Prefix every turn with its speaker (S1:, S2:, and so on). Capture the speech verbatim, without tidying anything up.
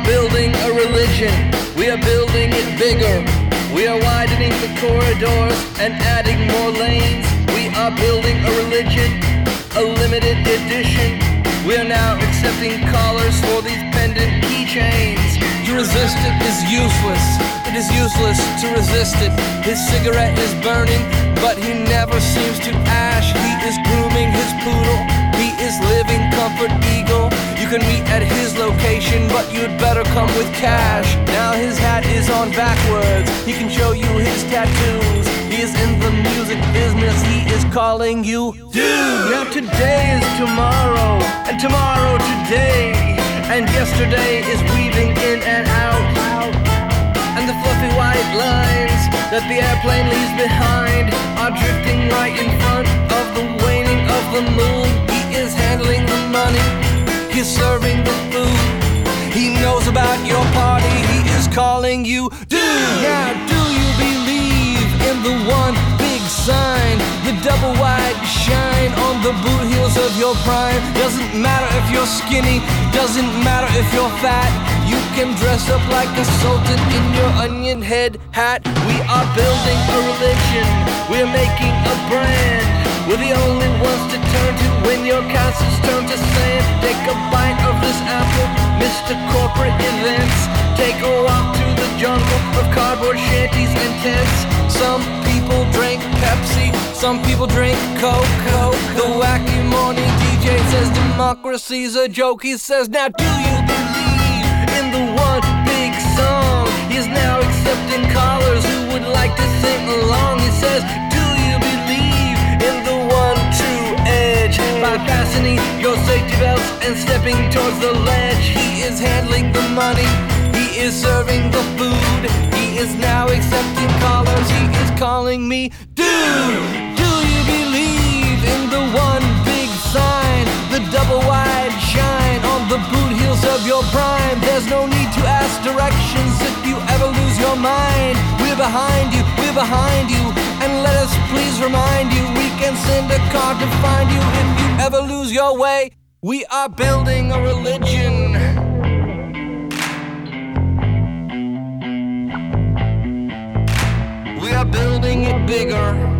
S1: building a religion. We are building it bigger. We are widening the corridors and adding more lanes. We are building a religion, a limited edition. We are now accepting callers for these pendant keychains. To resist it is useless. It is useless to resist it. His cigarette is burning, but he never seems to ash. He is grooming his poodle. He is living comfort eagle. You can meet at his location, but you'd better come with cash. Now his hat is on backwards. He can show you his tattoos. He is in the music business. He is calling you dude. Now today is tomorrow, and tomorrow today, and yesterday is weaving in and out. And the fluffy white lines that the airplane leaves behind are drifting right in front of the waning of the moon. He is handling the money. He's serving the food. He knows about your party. He is calling you dude. Now do you believe in the one big sign, the double wide shine on the boot heels of your prime? Doesn't matter if you're skinny, doesn't matter if you're fat. You can dress up like a sultan in your onion head hat. We are building a religion. We're making a brand. We're the only ones to turn to when your castles turn to sand. Take a bite of this apple, Mister Corporate Events. Take a walk through the jungle of cardboard shanties and tents. Some people drink Pepsi, some people drink Coke. Coke. The wacky morning D J says democracy's a joke. He says, now do you believe in the one big song? He is now accepting callers who would like to sing along. He says, do you believe in the one true edge? By fastening your safety belts and stepping towards the ledge. He is handling the money. He is serving the food. He is now accepting callers. He is calling me dude. Do you believe in the one big sign, the double wide shine on the boot heels of your prime? There's no need to ask directions if you ever lose your mind. We're behind you, we're behind you, and let us please remind you, we can send a car to find you if you ever lose your way. We are building a religion. We are building it bigger.